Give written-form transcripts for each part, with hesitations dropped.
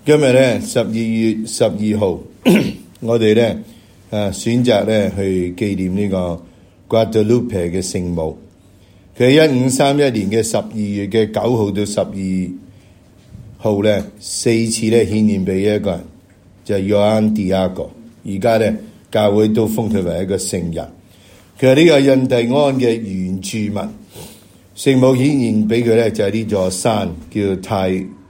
今日咧12月12號，我哋咧選擇咧去紀念呢個 Guadalupe 嘅聖母。佢係1531年嘅12月嘅9號到12號咧4次咧顯現俾一個人，就係 Juan Diego。而家咧教會都封佢為一個聖人。佢係呢個印第安嘅原住民。聖母顯現俾佢咧就係呢座山叫泰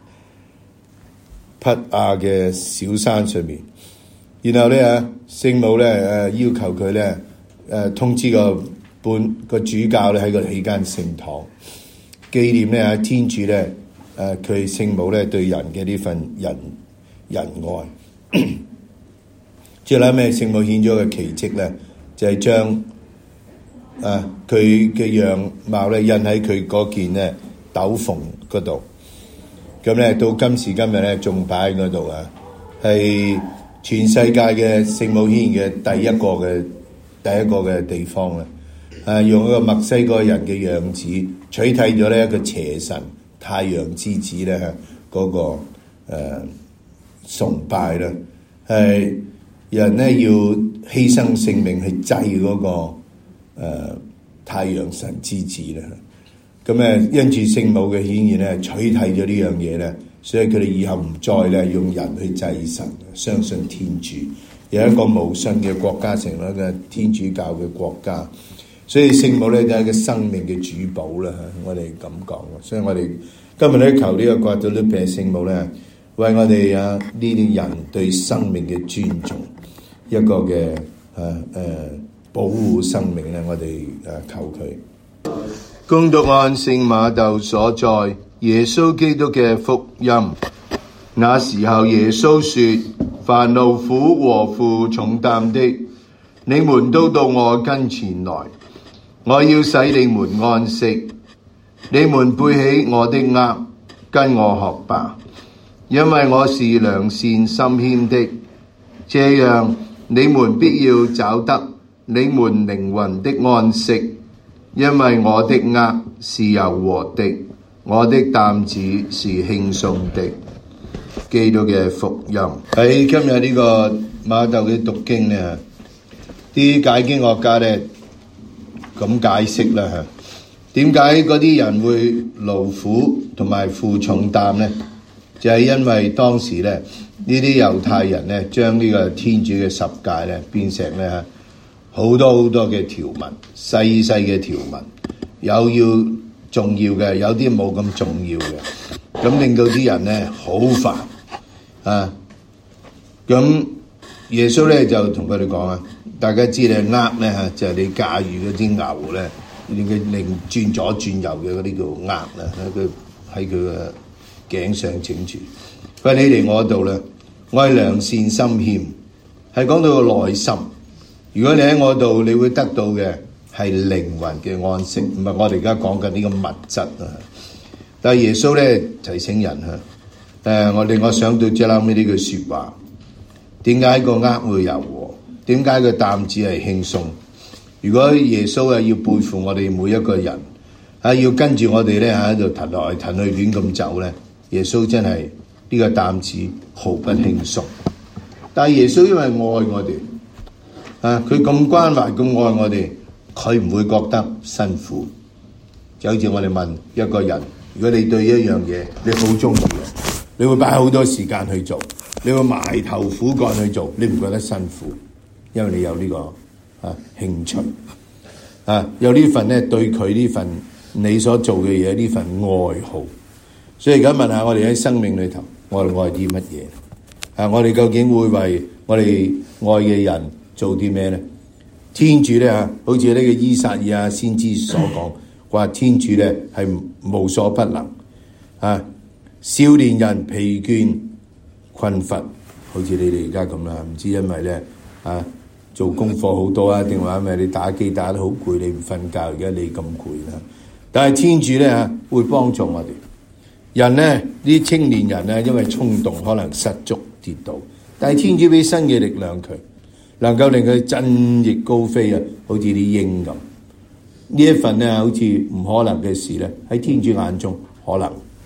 匹亞嘅小山上面。然後咧聖母咧要求佢咧通知個主教咧喺度起間聖堂，紀念咧天主咧佢聖母咧對人嘅呢份仁愛。最後尾聖母顯咗個奇蹟咧，就係將佢嘅樣貌咧印喺佢嗰件咧斗篷嗰度。咁咧到今時今日咧仲擺喺嗰度啊，係全世界嘅聖母顯現嘅第一個嘅地方啦。用一個墨西哥人嘅樣子取替咗呢一個邪神太陽之子咧嗰個崇拜啦。人咧要犧牲性命去祭嗰個太陽神之子啦。咁因住聖母嘅顯現咧，取替咗呢樣嘢咧，所以佢哋以後唔再咧用人去祭神，相信天主，有一個無信嘅國家成為一個天主教嘅國家。所以聖母咧就係一個生命嘅主保啦，我哋咁講。所以我哋今日咧求呢個Guadalupe聖母咧，為我哋呢啲人對生命嘅尊重，一個嘅保護生命咧，我哋求佢。恭讀按聖馬竇所載耶穌基督嘅福音。那時候耶穌說：凡勞苦和負重擔的，你們都到我跟前來，我要使你們安息。你們背起我的軛，跟我學吧，因為我是良善心謙的，這樣你們必要找得你們靈魂的安息。因為我的軛是柔和的，我的擔子是輕鬆的。基督嘅福音。喺今日呢個馬竇嘅讀經咧，啲解經學家咧咁解釋啦嚇。點解嗰啲人會勞苦同埋負重擔咧？就係因為當時咧呢啲猶太人咧將呢個天主嘅十誡咧變成咧好多嘅條文，細嘅條文，有要重要嘅，有啲冇咁重要嘅，咁令到啲人咧好煩啊！咁耶穌咧就同佢哋講啊，大家知咧軛咧嚇就係你駕馭嗰啲牛咧，令佢轉左轉右嘅嗰啲叫軛啦，喺佢嘅頸上整住。佢話你嚟我度啦，我係良善心謙，係講到個內心。如果你喺我度，你會得到嘅係靈魂嘅安息，唔係我哋而家講緊呢個物質啊。但係耶穌咧提醒人我想到最後尾呢句説話，點解個軛會柔和？點解個擔子係輕鬆？如果耶穌要背負我哋每一個人要跟住我哋咧喺度騰來騰去亂咁走咧，耶穌真係呢個擔子毫不輕鬆。但係耶穌因為愛我哋。佢咁關懷咁愛我哋，佢唔會覺得辛苦。就好似我哋問一個人，如果你對一樣嘢你好中意嘅，你會擺好多時間去做，你會埋頭苦幹去做，你唔覺得辛苦？因為你有呢個興趣有呢份咧對佢呢份你所做嘅嘢呢份愛好。所以而家問下我哋喺生命裏頭，我哋愛啲乜嘢？我哋究竟會為我哋愛嘅人做啲咩咧？天主咧好似呢個依撒意亞先知所講，話天主咧係無所不能少年人疲倦困乏，好似你哋而家咁啦，唔知因為咧做功課好多定話因為你打機打得好攰，你唔瞓覺，而家你咁攰啦。但係天主咧會幫助我哋人咧，啲青年人咧因為衝動可能失足跌倒，但係天主俾新嘅力量佢，能夠令佢振翼高飛好似啲鷹咁。呢一份咧好似唔可能嘅事咧，喺天主眼中可能。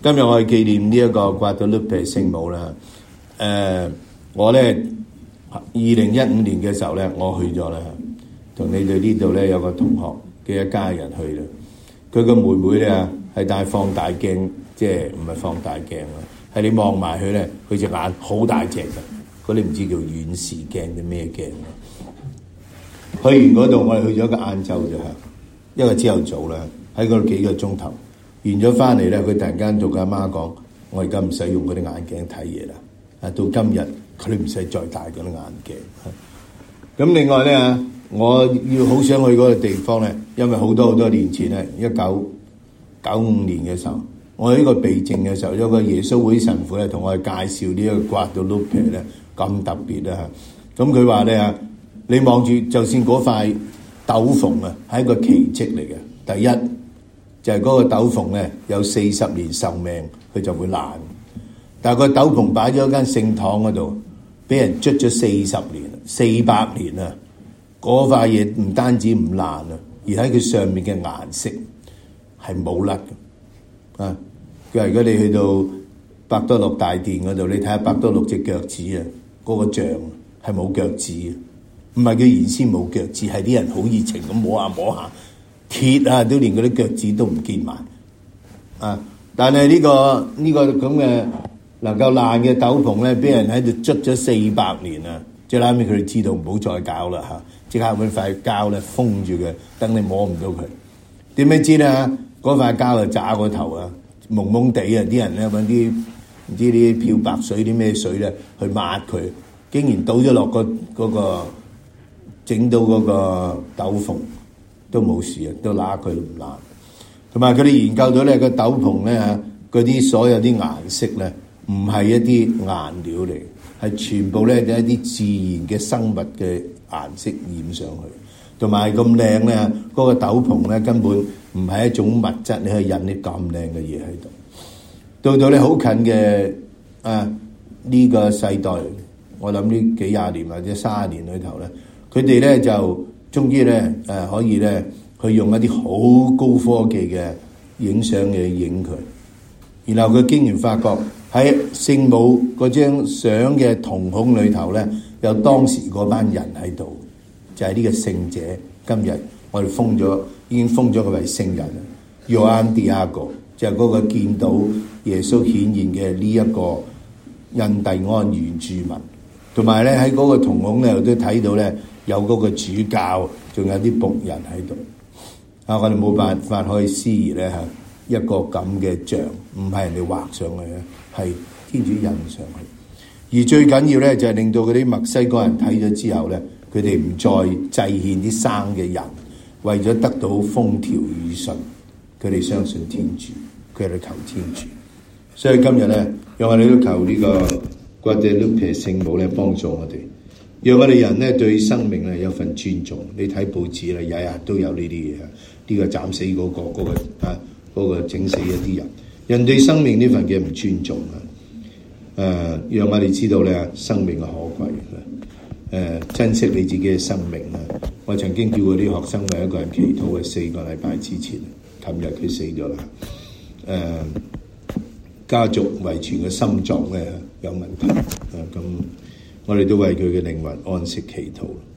今日我哋紀念呢一個 Guadalupe 聖母啦。我咧2015年嘅時候咧，我去咗啦，同你哋呢度咧有個同學嘅一家人去啦。佢個妹妹咧係戴放大鏡，即係唔係放大鏡啊？係你望埋佢咧，佢隻眼好大隻嘅，嗰啲唔知叫遠視鏡定咩鏡啊？去完嗰度，我哋去咗個晏晝啫，一個朝頭早啦，喺嗰度幾個鐘頭，完咗翻嚟咧，佢突然間同佢阿媽講：我而家唔使用嗰啲眼鏡睇嘢啦，到今日佢都唔使再戴嗰啲眼鏡。咁另外咧，我要好想去嗰個地方咧，因為好多年前咧，1995年嘅時候，我喺個避靜嘅時候，有個耶穌會神父咧同我哋介紹呢一個 Guadalupe 咧咁特別啦。咁佢話咧，你望住就算嗰塊斗篷啊，係一個奇蹟嚟嘅。第一就係嗰個斗篷咧有40年壽命，佢就會爛。但係個斗篷擺咗間聖堂嗰度，俾人捽咗40年、400年啊！嗰塊嘢唔單止唔爛啊，而喺佢上面嘅顏色係冇甩嘅。啊，佢話如果你去到伯多祿大殿嗰度，你睇下伯多祿隻腳趾啊，嗰個像係冇腳趾嘅，唔係佢原先冇腳趾，係啲人好熱情咁摸下摸下，鐵啊都連嗰啲腳趾都唔見埋。啊！但係呢個咁嘅能夠爛嘅斗篷咧，俾人喺度捽咗400年啊！最後尾佢哋知道唔好再搞啦嚇，即刻揾塊膠咧封住佢，等你摸唔到佢。點解知咧？嗰塊膠就炸個頭啊，蒙蒙地啊！啲人咧揾啲唔知啲漂白水啲咩水咧去抹佢，竟然倒咗落嗰個整到嗰個斗篷都冇事啊，都揦佢都唔爛。同埋佢哋研究到咧個斗篷咧嚇，嗰啲所有啲顏色咧唔係一啲顏料嚟，係全部咧就一啲自然嘅生物嘅顏色染上去。同埋咁靚咧，嗰個斗篷咧根本唔係一種物質，你可以印啲咁靚嘅嘢喺度。到你好近嘅呢個世代，我諗呢幾廿年或者30年裏頭咧，佢哋咧就終於咧可以咧去用一啲好高科技嘅影相嘅影佢，然後佢竟然發覺喺聖母嗰張相嘅瞳孔裏頭咧，有當時嗰班人喺度。就係呢個聖者，今日我哋已經封咗佢為聖人。Juan Diego 就係嗰個見到耶穌顯現嘅呢一個印第安原住民，同埋咧喺嗰個瞳孔咧都睇到咧有嗰個主教，仲有啲僕人喺度。我哋冇辦法可以思議咧一個咁嘅像，唔係人哋畫上去嘅，係天主印上去。而最緊要咧就係令到嗰啲墨西哥人睇咗之後咧，佢哋唔再祭獻啲生嘅人，為咗得到風調雨順，佢哋相信天主，佢哋求天主。所以今日咧，讓我哋都求呢個 Guadalupe 聖母咧幫助我哋，讓我哋人咧對生命咧有份尊重。你睇報紙咧，日日都有呢啲嘢，呢個斬死嗰個整死一啲人，人對生命呢份嘅唔尊重啊！讓我哋知道咧生命嘅可貴。珍惜你自己嘅生命啦！我曾經叫過啲學生為一個人祈禱嘅4個禮拜之前，琴日佢死咗啦。家族遺傳嘅心臟咧有問題，咁我哋都為佢嘅靈魂安息祈禱。